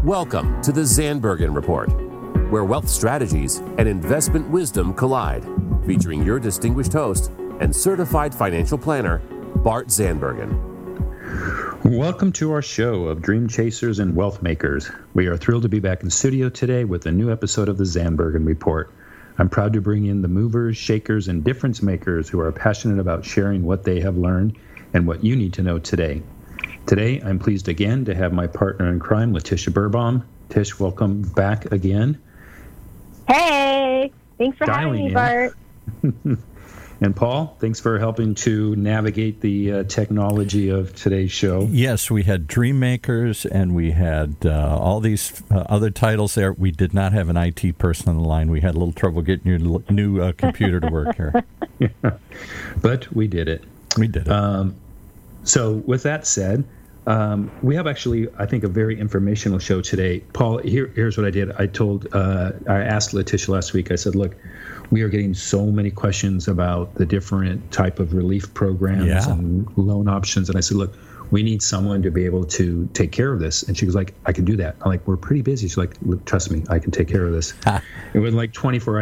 Welcome to the Zandbergen Report, where wealth strategies and investment wisdom collide, featuring your distinguished host and certified financial planner, Bart Zandbergen. Welcome to our show of dream chasers and wealth makers. We are thrilled to be back in studio today with a new episode of the Zandbergen Report. I'm proud to bring in the movers, shakers, and difference makers who are passionate about sharing what they have learned and what you need to know today. Today, I'm pleased again to have my partner in crime, Letitia Birbaum. Tish, welcome back again. Hey, thanks for having me, Bart. And Paul, thanks for helping to navigate the technology of today's show. Yes, we had Dream Makers and we had all these other titles there. We did not have an IT person on the line. We had a little trouble getting your new computer to work here. Yeah. But we did it. We did it. So with that said, we have actually, I think, a very informational show today. Paul, here's what I did. I asked Letitia last week, I said, look, we are getting so many questions about the different type of relief programs and loan options. And I said, look, we need someone to be able to take care of this. And she was like, I can do that. I'm like, we're pretty busy. She's like, trust me, I can take care of this. It was like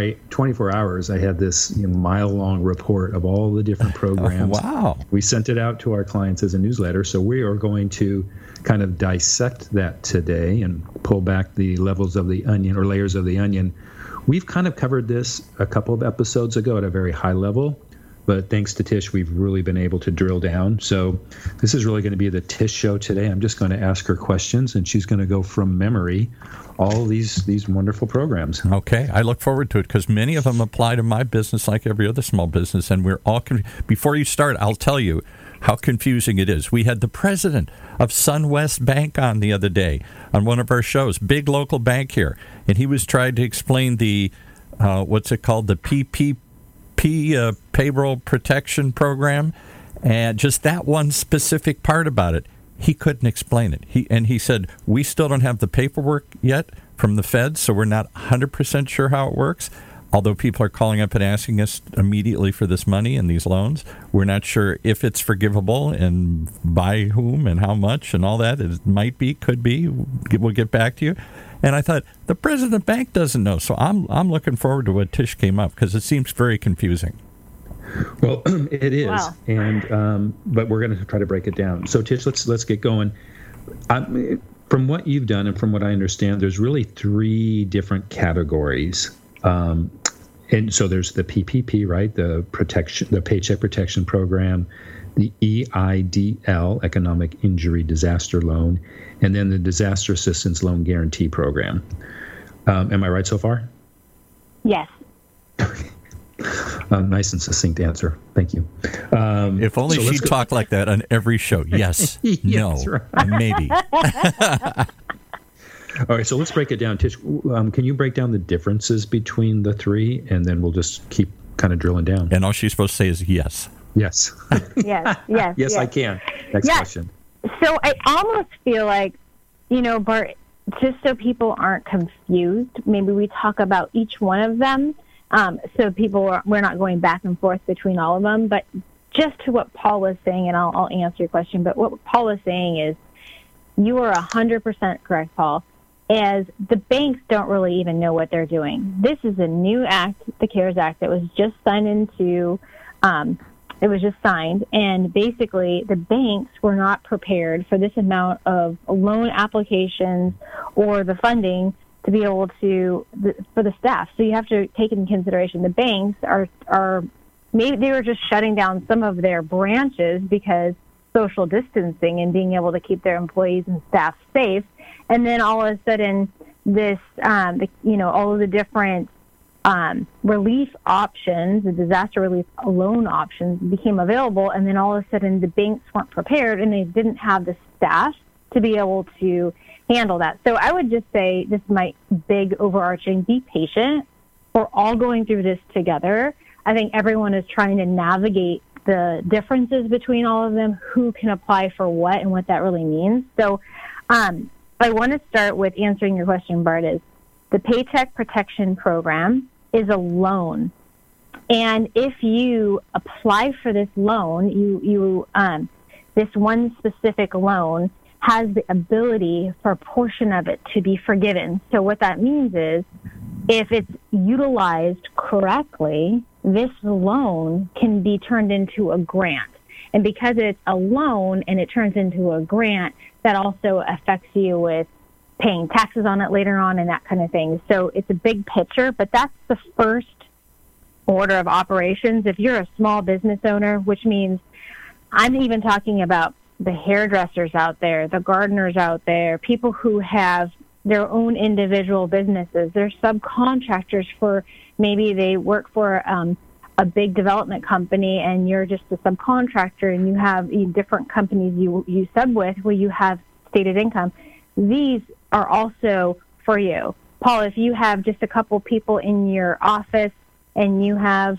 24 hours. I had this mile-long report of all the different programs. Oh, wow. We sent it out to our clients as a newsletter. So we are going to kind of dissect that today and pull back the levels of the onion or layers of the onion. We've kind of covered this a couple of episodes ago at a very high level, but thanks to Tish, we've really been able to drill down. So this is really going to be the Tish show today. I'm just going to ask her questions, and she's going to go from memory all these wonderful programs. Okay, I look forward to it because many of them apply to my business like every other small business, and we're all before you start, I'll tell you how confusing it is. We had the president of SunWest Bank on the other day on one of our shows, big local bank here, and he was trying to explain the, what's it called, the PPP payroll protection program, and just that one specific part about it. He couldn't explain it. He said, we still don't have the paperwork yet from the Fed, so we're not 100% sure how it works. Although people are calling up and asking us immediately for this money and these loans, we're not sure if it's forgivable and by whom and how much and all that. It might be, could be. We'll get back to you. And I thought, the president of the bank doesn't know. So I'm looking forward to what Tish came up because it seems very confusing. Well, it is. Wow. And but we're going to try to break it down. So Tish, let's get going. From what you've done and from what I understand, there's really three different categories. And so there's the PPP, right? The Paycheck Protection Program, the EIDL, Economic Injury Disaster Loan, and then the Disaster Assistance Loan Guarantee Program. Am I right so far? Yes. Nice and succinct answer. Thank you. If only she'd talk like that on every show. Yes, no, right. Maybe. All right, so let's break it down. Tish, can you break down the differences between the three, and then we'll just keep kind of drilling down? And all she's supposed to say is yes. Yes. Yes. Yes, I can. Next question. So I almost feel like, Bart, just so people aren't confused, maybe we talk about each one of them, so we're not going back and forth between all of them. But just to what Paul was saying, and I'll answer your question, but what Paul was saying is, you are 100% correct, Paul. As the banks don't really even know what they're doing. This is a new act, the CARES Act, that was just signed and basically the banks were not prepared for this amount of loan applications or the funding to be able to, for the staff. So you have to take into consideration the banks are maybe they were just shutting down some of their branches because social distancing and being able to keep their employees and staff safe. And then all of a sudden, this, all of the different relief options, the disaster relief loan options became available. And then all of a sudden, the banks weren't prepared and they didn't have the staff to be able to handle that. So I would just say, this is my big overarching, be patient. We're all going through this together. I think everyone is trying to navigate the differences between all of them, who can apply for what and what that really means. So I want to start with answering your question, Bart, is the Paycheck Protection Program is a loan. And if you apply for this loan, this one specific loan has the ability for a portion of it to be forgiven. So what that means is, if it's utilized correctly, this loan can be turned into a grant. And because it's a loan and it turns into a grant, that also affects you with paying taxes on it later on and that kind of thing. So it's a big picture, but that's the first order of operations. If you're a small business owner, which means I'm even talking about the hairdressers out there, the gardeners out there, people who have their own individual businesses. They're subcontractors for, maybe they work for a big development company and you're just a subcontractor and you have different companies you sub with where you have stated income. These are also for you. Paul, if you have just a couple people in your office and you have,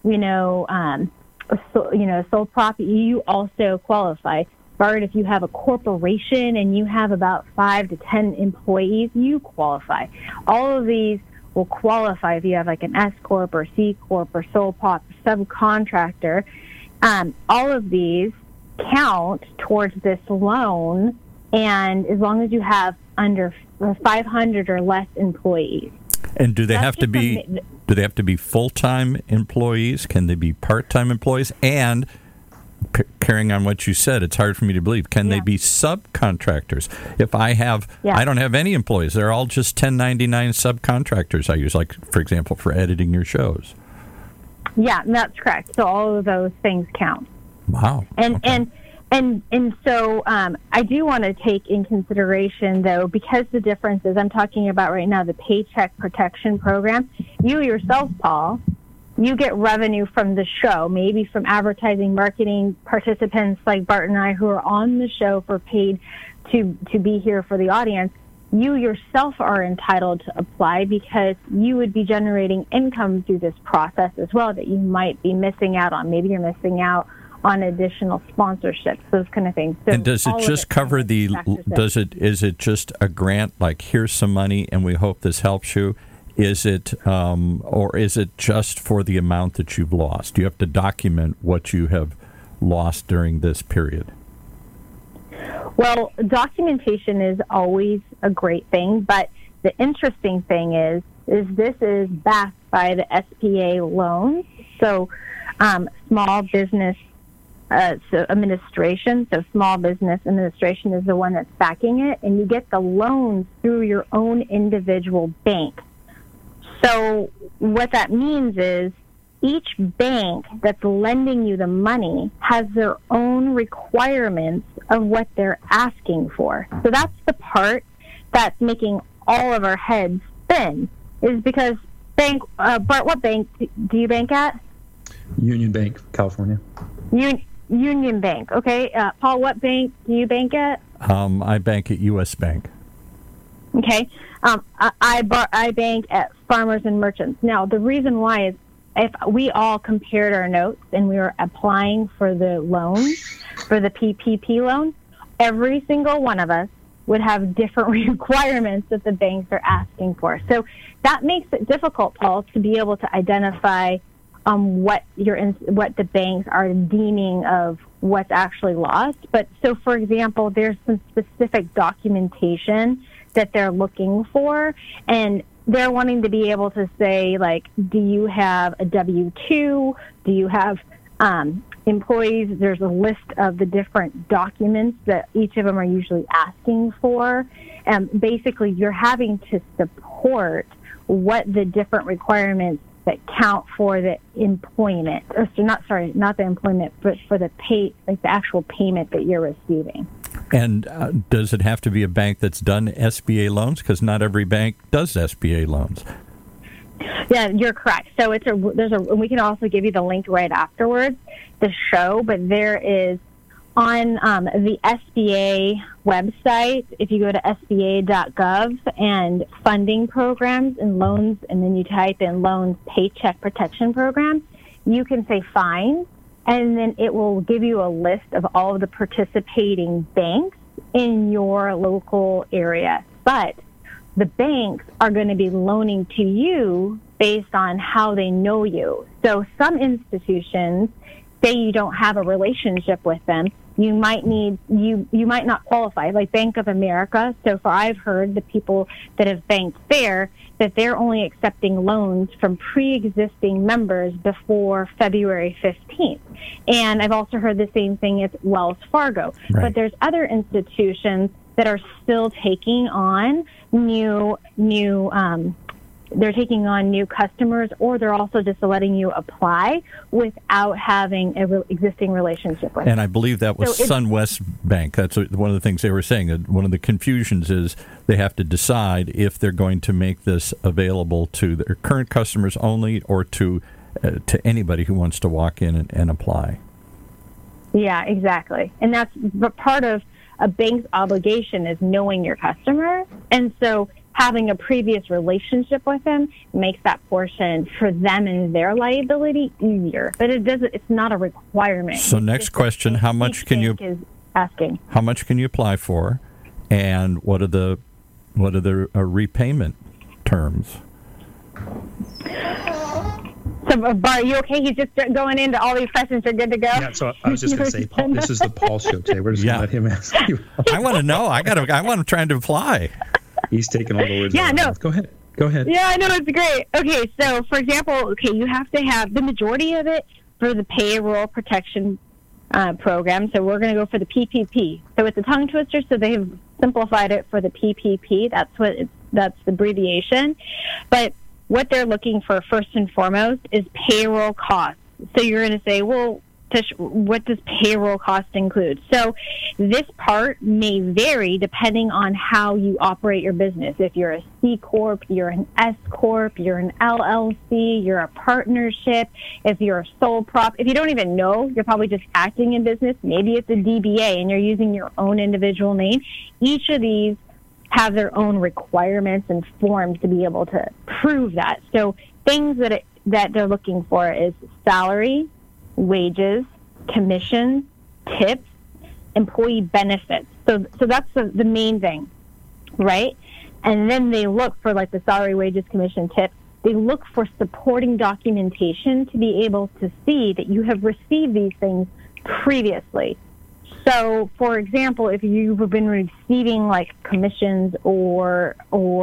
sole property, you also qualify. Bart, if you have a corporation and you have about 5 to 10 employees, you qualify. All of these will qualify if you have like an S Corp or C Corp or sole prop, subcontractor. All of these count towards this loan, and as long as you have under 500 or less employees. And do they have to be full-time employees? Can they be part-time employees? And carrying on what you said, it's hard for me to believe. Can they be subcontractors? If I don't have any employees. They're all just 1099 subcontractors I use, like, for example, for editing your shows. Yeah, that's correct. So all of those things count. Wow. And so I do want to take in consideration, though, because the difference is, I'm talking about right now the Paycheck Protection Program. You yourself, Paul, you get revenue from the show, maybe from advertising, marketing, participants like Bart and I who are on the show for paid to be here for the audience. You yourself are entitled to apply because you would be generating income through this process as well that you might be missing out on. Maybe you're missing out on additional sponsorships, those kind of things. So and does it just cover is it just a grant, like here's some money and we hope this helps you? Is it, or is it just for the amount that you've lost? Do you have to document what you have lost during this period? Well, documentation is always a great thing, but the interesting thing is this is backed by the SBA loans. So small business administration, so Small Business Administration is the one that's backing it, and you get the loans through your own individual bank. So what that means is each bank that's lending you the money has their own requirements of what they're asking for. So that's the part that's making all of our heads spin, is because Bart, what bank do you bank at? Union Bank, California. Union Bank. Okay. Paul, what bank do you bank at? I bank at U.S. Bank. Okay. I bank at Farmers and Merchants. Now, the reason why is if we all compared our notes and we were applying for the loan, for the PPP loan, every single one of us would have different requirements that the banks are asking for. So that makes it difficult, Paul, to be able to identify what the banks are deeming of what's actually lost. But so, for example, there's some specific documentation that they're looking for, and they're wanting to be able to say, like, do you have a W-2? Do you have employees? There's a list of the different documents that each of them are usually asking for. And basically, you're having to support what the different requirements that count for the employment, or so not the employment, but for the pay, like the actual payment that you're receiving. And does it have to be a bank that's done SBA loans? Because not every bank does SBA loans. Yeah, you're correct. So we can also give you the link right afterwards, the show, but there is on the SBA website, if you go to sba.gov and funding programs and loans, and then you type in loans Paycheck Protection Program, you can say find, and then it will give you a list of all of the participating banks in your local area. But the banks are going to be loaning to you based on how they know you. So some institutions, say you don't have a relationship with them, you might not qualify, like Bank of America. So far, I've heard the people that have banked there that they're only accepting loans from pre-existing members before February 15th. And I've also heard the same thing at Wells Fargo. Right. But there's other institutions that are still taking on new customers, or they're also just letting you apply without having an existing relationship with them. And I believe that was SunWest Bank. That's one of the things they were saying. One of the confusions is they have to decide if they're going to make this available to their current customers only, or to anybody who wants to walk in and apply. Yeah, exactly. And that's part of a bank's obligation is knowing your customer. And so having a previous relationship with them makes that portion for them and their liability easier. But it's not a requirement. So next question, how much can you apply for, and what are the repayment terms? So, Bart, are you okay? He's just going into all these questions. You're good to go? Yeah, so I was just going to say, Paul, this is the Paul show today. We're just going to let him ask you. I want to know. I want to try to apply. He's taking all the words out of my mouth. Go ahead. Yeah, I know. It's great. Okay, so, for example, you have to have the majority of it for the payroll protection program. So we're going to go for the PPP. So it's a tongue twister, so they've simplified it for the PPP. That's the abbreviation. But what they're looking for first and foremost is payroll costs. So you're going to say, well, Tish, what does payroll cost include? So this part may vary depending on how you operate your business. If you're a C Corp, you're an S Corp, you're an LLC, you're a partnership, if you're a sole prop. If you don't even know, you're probably just acting in business. Maybe it's a DBA and you're using your own individual name. Each of these have their own requirements and forms to be able to prove that. So things that they're looking for is salary, wages, commission, tips, employee benefits. So that's the main thing, right? And then they look for like the salary, wages, commission, tips. They look for supporting documentation to be able to see that you have received these things previously. So, for example, if you've been receiving like commissions or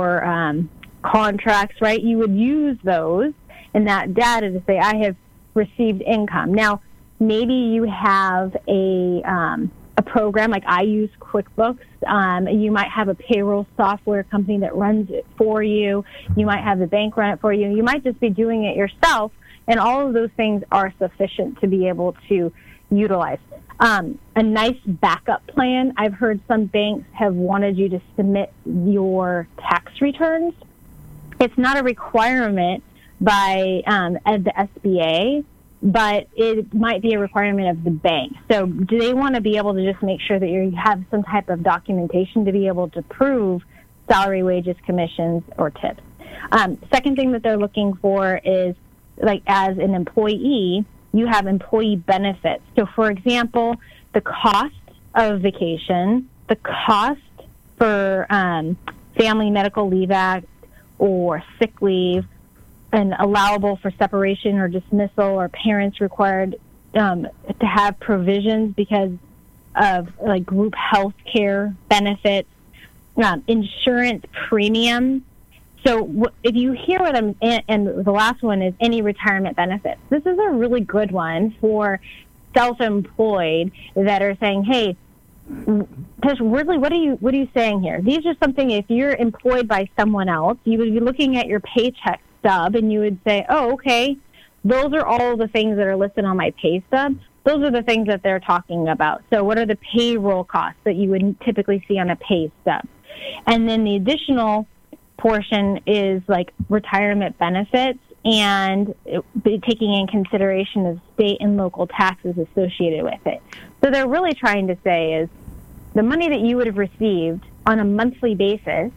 contracts, right, you would use those and that data to say, I have received income. Now, maybe you have a program like I use QuickBooks. You might have a payroll software company that runs it for you. You might have the bank run it for you. You might just be doing it yourself, and all of those things are sufficient to be able to utilize. A nice backup plan. I've heard some banks have wanted you to submit your tax returns. It's not a requirement by the SBA, but it might be a requirement of the bank. So do they want to be able to just make sure that you have some type of documentation to be able to prove salary, wages, commissions, or tips? Second thing that they're looking for is, like, as an employee, you have employee benefits. So, for example, the cost of vacation, the cost for Family Medical Leave Act or sick leave, and allowable for separation or dismissal, or parents required to have provisions because of like group health care benefits, insurance premiums. So if you hear what and the last one is any retirement benefits. This is a really good one for self-employed that are saying, hey, Tish, really, what are you saying here? These are something, if you're employed by someone else, you would be looking at your paycheck stub and you would say, oh, okay, those are all the things that are listed on my pay stub. Those are the things that they're talking about. So what are the payroll costs that you would typically see on a pay stub? And then the additional portion is like retirement benefits and taking in consideration of state and local taxes associated with it. So they're really trying to say is the money that you would have received on a monthly basis,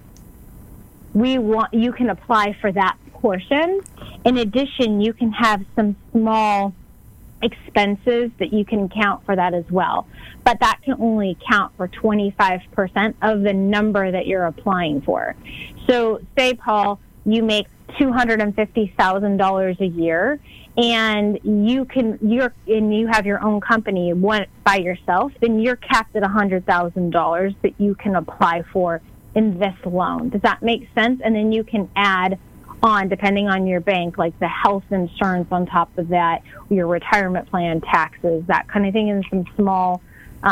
you can apply for that portion. In addition, you can have some small expenses that you can count for that as well. But that can only count for 25% of the number that you're applying for. So say, Paul, you make $250,000 a year, and you have your own company one by yourself, then you're capped at $100,000 that you can apply for in this loan. Does that make sense? And then you can add on, depending on your bank, like the health insurance on top of that, your retirement plan, taxes, that kind of thing, and some small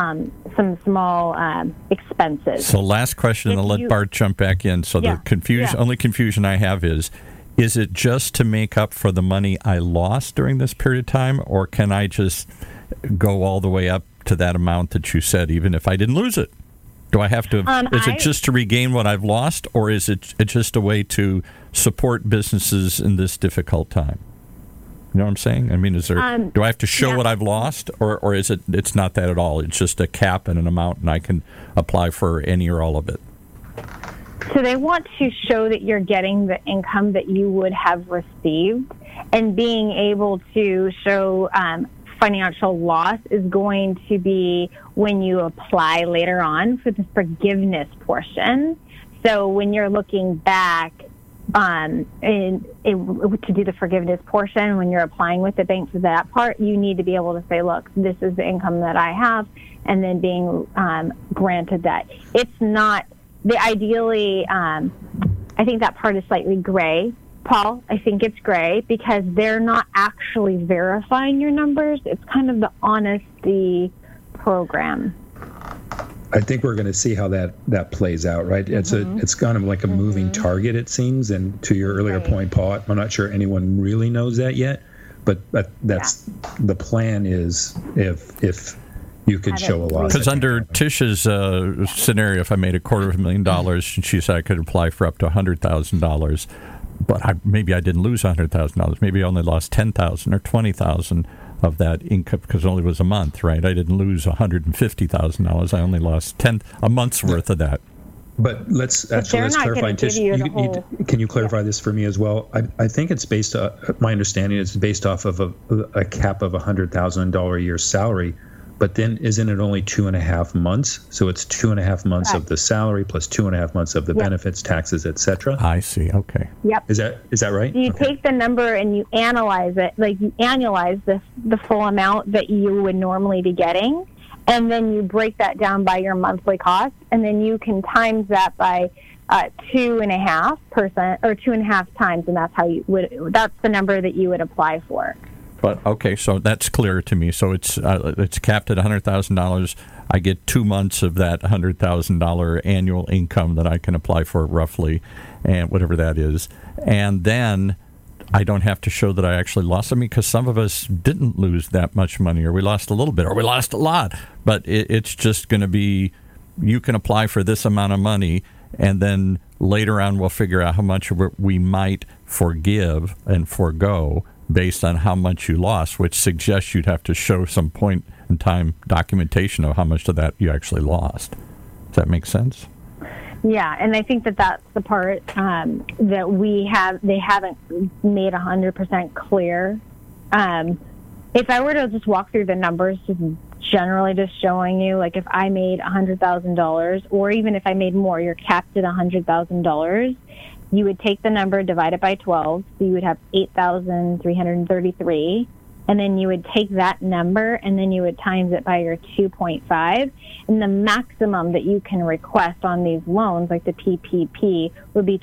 expenses. So last question, and I'll let Bart jump back in. So the only confusion I have is it just to make up for the money I lost during this period of time, or can I just go all the way up to that amount that you said, even if I didn't lose it? Do I have to, is it just to regain what I've lost, or is it just a way to support businesses in this difficult time? You know what I'm saying? I mean, is there? Do I have to show what I've lost, or is it? It's not that at all. It's just a cap and an amount, and I can apply for any or all of it. So they want to show that you're getting the income that you would have received, and being able to show financial loss is going to be when you apply later on for the forgiveness portion. So when you're looking back to do the forgiveness portion, when you're applying with the bank for that part, you need to be able to say, look, this is the income that I have, and then being granted that. It's not, ideally, I think that part is slightly gray. Paul, I think it's gray because they're not actually verifying your numbers. It's kind of the honesty program. I think we're going to see how that plays out, right? It's kind of like a moving target, it seems. And to your earlier point, Paul, I'm not sure anyone really knows that yet, but that's the plan is if you could show a loss. Because under Tish's scenario, if I made $250,000, and she said I could apply for up to $100,000, but maybe I didn't lose $100,000. Maybe I only lost $10,000 or $20,000 of that income because it only was a month, right? I didn't lose $150,000. I only lost a month's worth of that. But let's clarify. Tish, can you clarify this for me as well? I think it's based on, my understanding is based off of a cap of $100,000 a year salary. But then isn't it only 2.5 months? So it's 2.5 months of the salary plus 2.5 months of the benefits, taxes, etc. I see. Okay. Yep. Is that right? You take the number and you analyze it, like you annualize the full amount that you would normally be getting, and then you break that down by your monthly cost, and then you can times that by 2.5% or 2.5 times, and that's how that's the number that you would apply for. But okay, so that's clear to me. So it's capped at $100,000. I get 2 months of that $100,000 annual income that I can apply for, roughly, and whatever that is. And then I don't have to show that I actually lost something, because some of us didn't lose that much money, or we lost a little bit, or we lost a lot. But it's just going to be, you can apply for this amount of money, and then later on we'll figure out how much we might forgive and forego based on how much you lost, which suggests you'd have to show some point in time documentation of how much of that you actually lost. Does that make sense? Yeah, and I think that's the part that they haven't made 100% clear. If I were to just walk through the numbers, just generally just showing you, like if I made $100,000, or even if I made more, you're capped at $100,000. You would take the number, divide it by 12, so you would have 8,333, and then you would take that number, and then you would times it by your 2.5, and the maximum that you can request on these loans, like the PPP, would be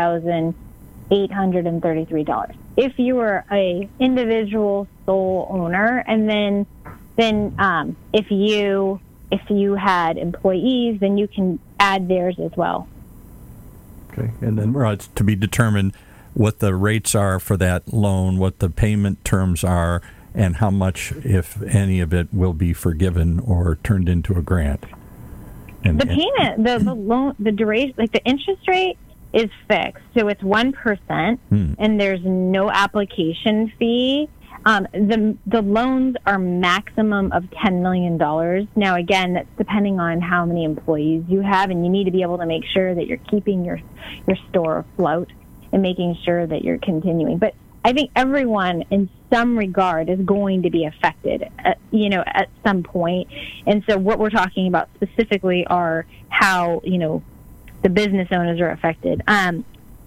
$20,833. If you were a individual sole owner, and then if you had employees, then you can add theirs as well. Okay, and then it's to be determined what the rates are for that loan, what the payment terms are, and how much, if any of it, will be forgiven or turned into a grant. And the payment, the loan, the duration, like the interest rate is fixed, so it's 1%, and there's no application fee. The loans are maximum of $10 million. Now, again, that's depending on how many employees you have, and you need to be able to make sure that you're keeping your store afloat and making sure that you're continuing. But I think everyone, in some regard, is going to be affected, at some point. And so what we're talking about specifically are how, the business owners are affected.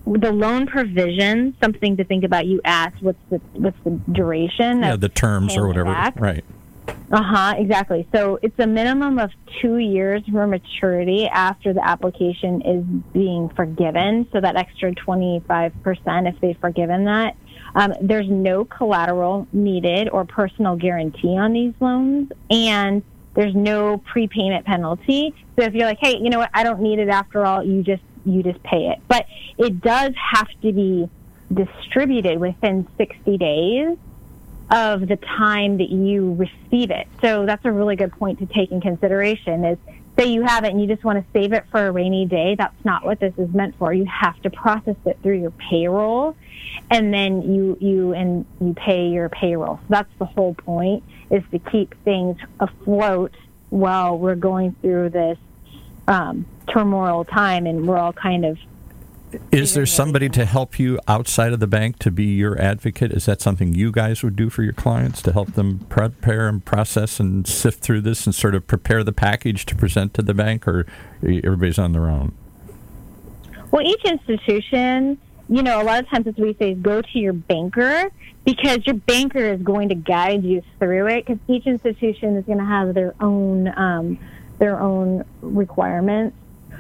the loan provision, something to think about. You asked what's the duration? Yeah, the terms or whatever. Back. Right. Exactly. So it's a minimum of 2 years for maturity after the application is being forgiven. So that extra 25%, if they've forgiven that. There's no collateral needed or personal guarantee on these loans, and there's no prepayment penalty. So if you're like, hey, you know what, I don't need it after all, you just pay it. But it does have to be distributed within 60 days of the time that you receive it. So that's a really good point to take in consideration is, say you have it and you just want to save it for a rainy day. That's not what this is meant for. You have to process it through your payroll, and then you pay your payroll. So that's the whole point, is to keep things afloat while we're going through this turmoil time, and we're all kind of... Is there somebody to help you outside of the bank to be your advocate? Is that something you guys would do for your clients, to help them prepare and process and sift through this and sort of prepare the package to present to the bank, or everybody's on their own? Well, each institution, a lot of times as we say, go to your banker, because your banker is going to guide you through it, because each institution is going to have their own requirements.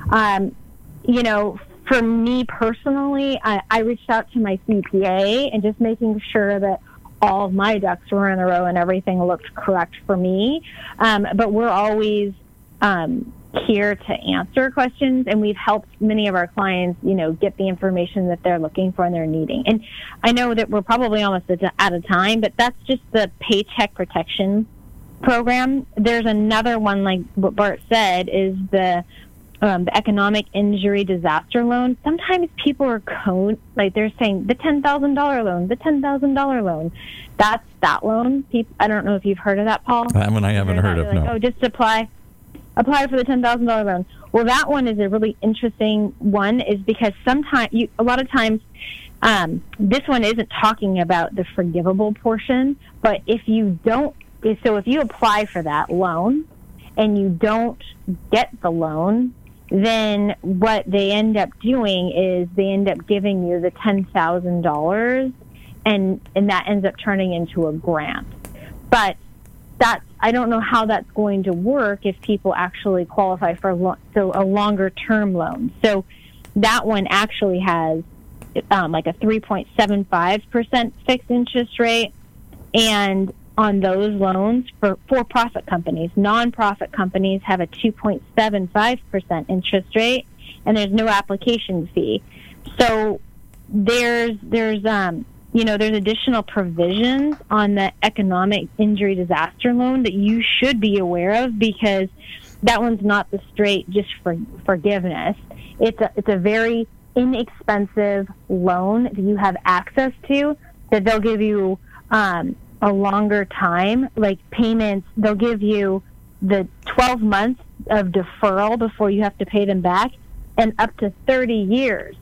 For me personally, I reached out to my CPA and just making sure that all of my ducks were in a row and everything looked correct for me. But we're always here to answer questions, and we've helped many of our clients, get the information that they're looking for and they're needing. And I know that we're probably almost out of time, but that's just the Paycheck Protection Program. There's another one, like what Bart said, is the economic injury disaster loan. Sometimes people are they're saying the $10,000 loan, the $10,000 loan. That's that loan. I don't know if you've heard of that, Paul. That one I haven't heard of, no. Just apply for the $10,000 loan. Well, that one is a really interesting one, is because a lot of times, this one isn't talking about the forgivable portion, but if you apply for that loan and you don't get the loan, then what they end up doing is they end up giving you the $10,000, and that ends up turning into a grant. But I don't know how that's going to work if people actually qualify for a longer term loan. So that one actually has like a 3.75% fixed interest rate, and on those loans for for-profit companies. Non-profit companies have a 2.75% interest rate, and there's no application fee. So there's additional provisions on the economic injury disaster loan that you should be aware of, because that one's not the straight just for forgiveness. It's a very inexpensive loan that you have access to, that they'll give you a longer time, like payments. They'll give you the 12 months of deferral before you have to pay them back, and up to 30 years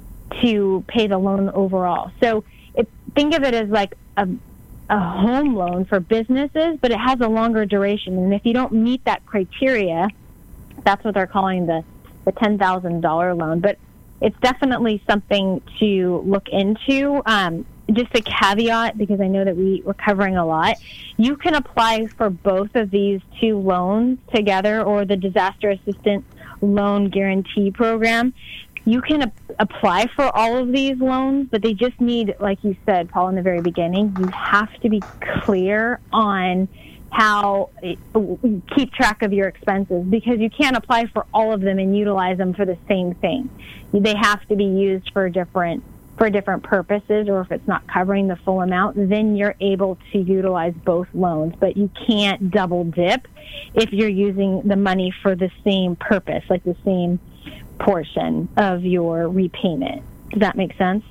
to pay the loan overall. So think of it as like a home loan for businesses, but it has a longer duration. And if you don't meet that criteria, that's what they're calling the $10,000 loan. But it's definitely something to look into. Just a caveat, because I know that we're covering a lot. You can apply for both of these two loans together, or the Disaster Assistance Loan Guarantee Program. You can apply for all of these loans, but they just need, like you said, Paul, in the very beginning, you have to be clear on how keep track of your expenses, because you can't apply for all of them and utilize them for the same thing. They have to be used for different purposes, or if it's not covering the full amount, then you're able to utilize both loans. But you can't double dip if you're using the money for the same purpose, like the same portion of your repayment. Does that make sense?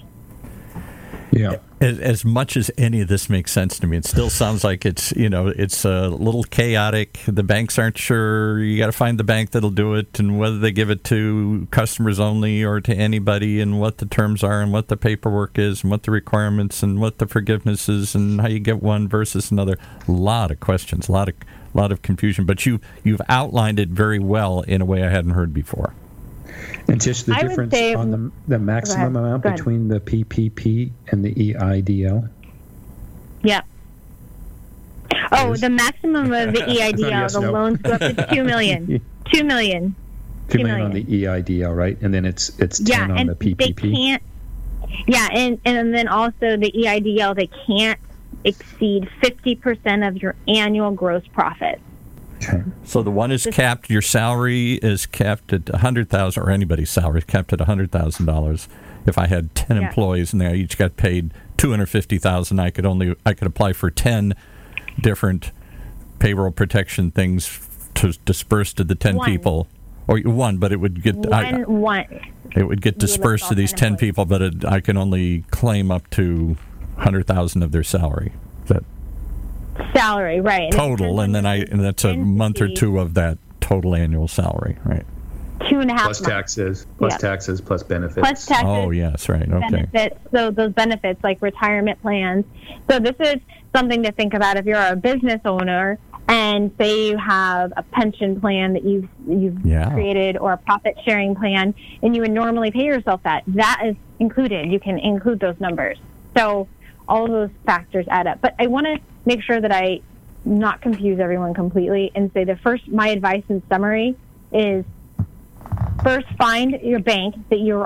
Yeah. As much as any of this makes sense to me, it still sounds like it's a little chaotic. The banks aren't sure. You got to find the bank that'll do it, and whether they give it to customers only or to anybody, and what the terms are, and what the paperwork is, and what the requirements, and what the forgiveness is, and how you get one versus another. A lot of questions, a lot of confusion. But you've outlined it very well in a way I hadn't heard before. And Tish, the I would difference say- on the maximum amount Go ahead. between the PPP and the EIDL? Yeah. Oh, Is- the maximum of the EIDL, Yes, the no. loans go up to $2 million. $2 million. 2 million on the EIDL, right? And then it's 10 Yeah, on and the they PPP. can't. Yeah, and then also the EIDL, they can't exceed 50% of your annual gross profit. Okay. So the one is capped. Your salary is capped at $100,000, or anybody's salary is capped at $100,000. If I had 10 Yeah. employees and they each got paid $250,000, I could apply for 10 different payroll protection things to disperse to the 10 One. people, or one, but it would get One. it would get would dispersed list to all these 10 10 employees. people, but I can only claim up to 100,000 of their salary. Is that Salary, right. And it total? depends And then on and that's a month or entity. two of that total annual salary, right? 2.5 Plus months. taxes, Yeah. plus benefits. Plus taxes. Oh, yes, right. Okay. Benefits, so those benefits like retirement plans. So this is something to think about if you're a business owner and say you have a pension plan that you've Yeah. created, or a profit sharing plan, and you would normally pay yourself that is included. You can include those numbers. So all of those factors add up. But I want to make sure that I not confuse everyone completely and say my advice in summary is, first, find your bank that you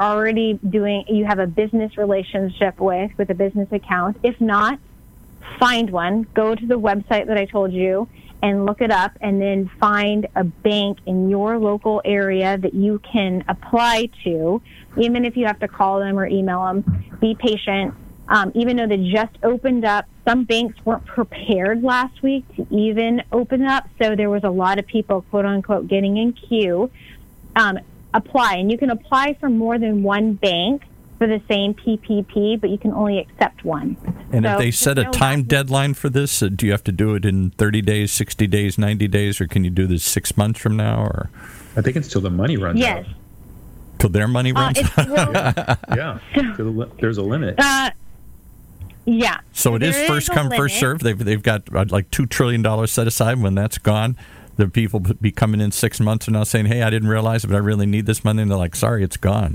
have a business relationship with a business account. If not, find one. Go to the website that I told you and look it up, and then find a bank in your local area that you can apply to, even if you have to call them or email them. Be patient. Even though they just opened up, some banks weren't prepared last week to even open up, so there was a lot of people, quote unquote, getting in queue. Apply, and you can apply for more than one bank for the same PPP, but you can only accept one. And So if they set a no time matter- deadline for this, do you have to do it in 30 days, 60 days, 90 days, or can you do this 6 months from now, or I think it's till the money runs Yes. out. till their money runs out? Yeah. There's a limit. Yeah. So it is there first a come, first limit. served. They've got like $2 trillion set aside. When that's gone, the people be coming in 6 months and now saying, hey, I didn't realize it, but I really need this money. And they're like, sorry, it's gone.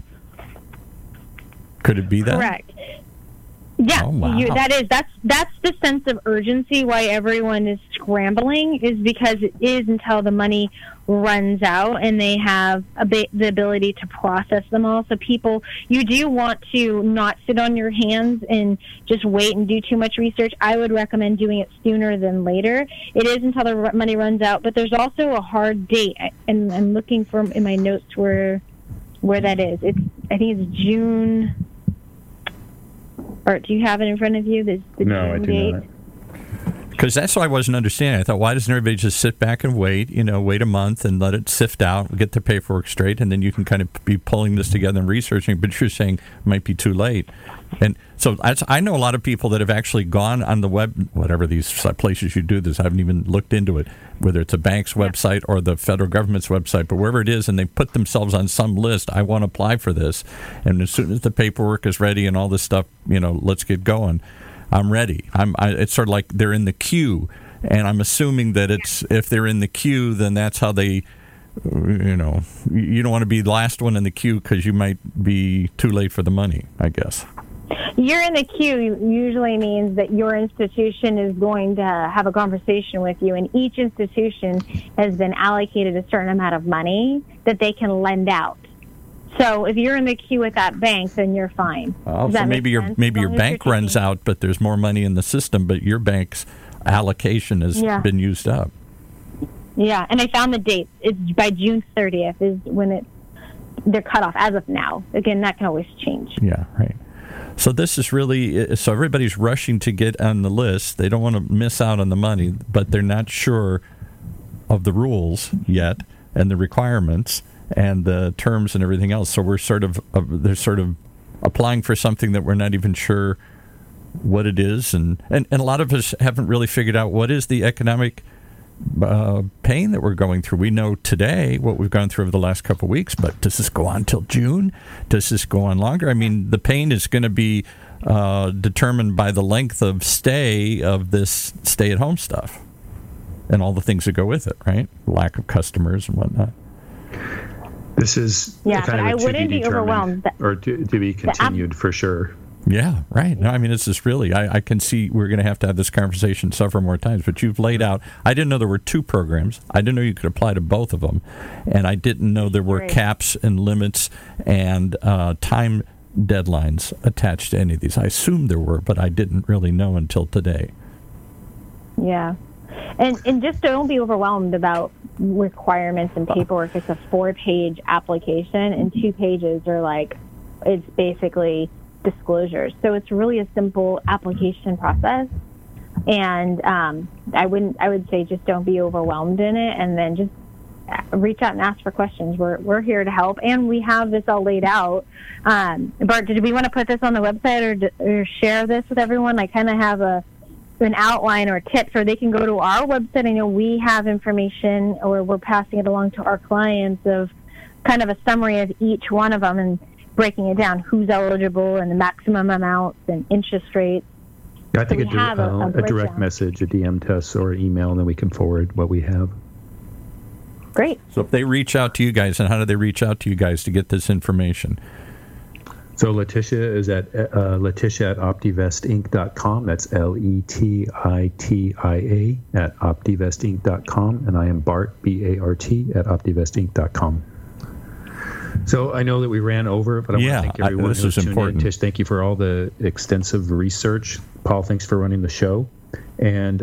Could it be that? Correct. Yeah, Oh, wow. that's the sense of urgency why everyone is scrambling, is because it is until the money runs out and they have the ability to process them all. So people, you do want to not sit on your hands and just wait and do too much research. I would recommend doing it sooner than later. It is until the money runs out, but there's also a hard date, and I'm looking for in my notes where that is. I think it's June. Or do you have it in front of you? The No, I June do date? not. Because that's what I wasn't understanding. I thought, why doesn't everybody just sit back and wait, wait a month and let it sift out, get the paperwork straight, and then you can kind of be pulling this together and researching, but you're saying it might be too late. And so I know a lot of people that have actually gone on the web, whatever these places you do this, I haven't even looked into it, whether it's a bank's website or the federal government's website, but wherever it is, and they put themselves on some list, I want to apply for this. And as soon as the paperwork is ready and all this stuff, let's get going. I'm ready. It's sort of like they're in the queue, and I'm assuming that if they're in the queue, then that's how they, you don't want to be the last one in the queue because you might be too late for the money, I guess. You're in the queue usually means that your institution is going to have a conversation with you, and each institution has been allocated a certain amount of money that they can lend out. So if you're in the queue with that bank, then you're fine. Does So that maybe make your sense? maybe As your long as bank you're runs taking- out, but there's more money in the system, but your bank's allocation has been used up. Yeah, and I found the date. It's by June 30th is when they're cut off as of now. Again, that can always change. Yeah, right. So this is really, so everybody's rushing to get on the list. They don't want to miss out on the money, but they're not sure of the rules yet and the requirements and the terms and everything else. So they're sort of applying for something that we're not even sure what it is. And a lot of us haven't really figured out what is the economic pain that we're going through. We know today what we've gone through over the last couple of weeks, but does this go on till June? Does this go on longer? I mean, the pain is going to be determined by the length of stay of this stay-at-home stuff and all the things that go with it, right? Lack of customers and whatnot. This is Yeah, kind but of I a wouldn't be overwhelmed. or to be continued for sure. Yeah, right. No, I mean, this is really, I can see we're going to have this conversation several more times, but you've laid out, I didn't know there were 2 programs. I didn't know you could apply to both of them. And I didn't know there were caps and limits and time deadlines attached to any of these. I assumed there were, but I didn't really know until today. Yeah. And just don't be overwhelmed about requirements and paperwork. It's a 4-page application, and 2 pages are like, it's basically disclosures. So it's really a simple application process. And I would say just don't be overwhelmed in it, and then just reach out and ask for questions. We're here to help, and we have this all laid out. Bart, did we want to put this on the website or share this with everyone? I kind of have an outline or tips, or they can go to our website. I know we have information, or we're passing it along to our clients, of kind of a summary of each one of them and breaking it down, who's eligible and the maximum amounts and interest rates. Yeah, I think So a direct message, a DM to us or email, and then we can forward what we have. Great. So if they reach out to you guys, and how do they reach out to you guys to get this information? So Letitia is at Letitia@OptiVestInc.com. That's LETITIA at OptiVestInc.com. And I am Bart, BART, at OptiVestInc.com. So I know that we ran over, but I want to thank everyone this who's is tuned important. in. Tish, thank you for all the extensive research. Paul, thanks for running the show. And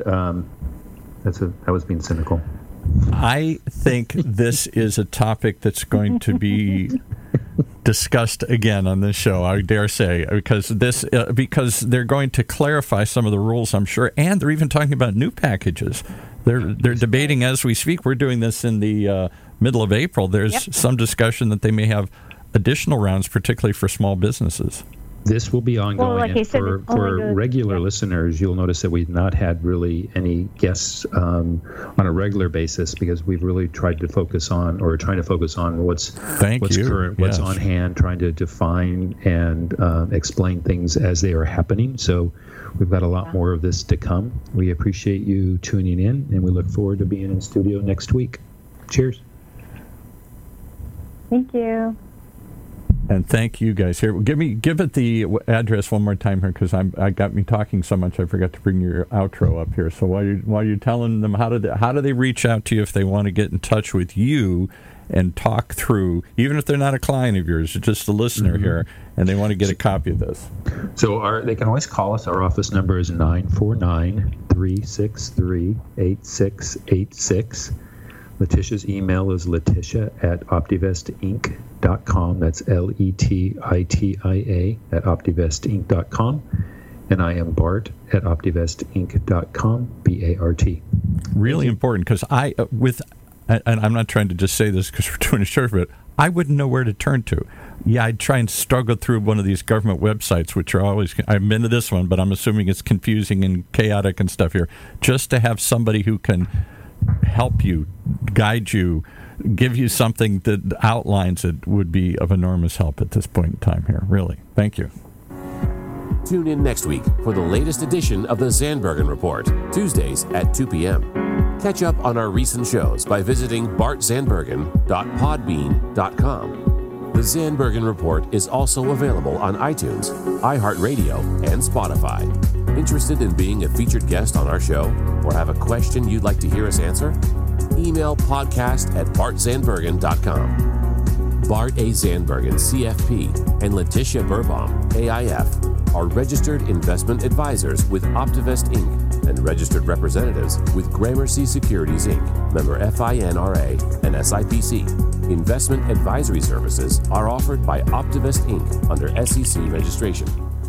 that was being cynical. I think this is a topic that's going to be discussed again on this show, I dare say, because they're going to clarify some of the rules, I'm sure, and they're even talking about new packages. They're debating as we speak. We're doing this in the middle of April. There's some discussion that they may have additional rounds, particularly for small businesses. This will be ongoing. Well, like and for regular listeners, you'll notice that we've not had really any guests on a regular basis, because we've really tried to focus on, or trying to focus on what's current, what's on hand, trying to define and explain things as they are happening. So we've got a lot more of this to come. We appreciate you tuning in, and we look forward to being in studio next week. Cheers. Thank you. And thank you guys here. Give it the address one more time here, because I got me talking so much I forgot to bring your outro up here. So while you're telling them, how do they reach out to you if they want to get in touch with you and talk through, even if they're not a client of yours, just a listener here, and they want to get a copy of this? So they can always call us. Our office number is 949-363-8686. Letitia's email is letitia@optivestinc.com. That's LETITIA at optivestinc.com. And I am Bart at optivestinc.com, BART. Really important, because and I'm not trying to just say this because we're doing a show, but I wouldn't know where to turn to. Yeah, I'd try and struggle through one of these government websites, which are always, I've been to this one, but I'm assuming it's confusing and chaotic and stuff here. Just to have somebody who can help you, guide you, give you something that outlines it would be of enormous help at this point in time here. Really. Thank you. Tune in next week for the latest edition of the Zandbergen Report, Tuesdays at 2 p.m. Catch up on our recent shows by visiting bartzandbergen.podbean.com. The Zandbergen Report is also available on iTunes, iHeartRadio, and Spotify. Interested in being a featured guest on our show, or have a question you'd like to hear us answer? Email podcast@bartzandbergen.com. Bart A. Zandbergen, CFP, and Letitia Birbaum, AIF, are registered investment advisors with Optivest Inc. and registered representatives with Gramercy Securities Inc., member FINRA and SIPC. Investment advisory services are offered by Optivest Inc. under SEC registration.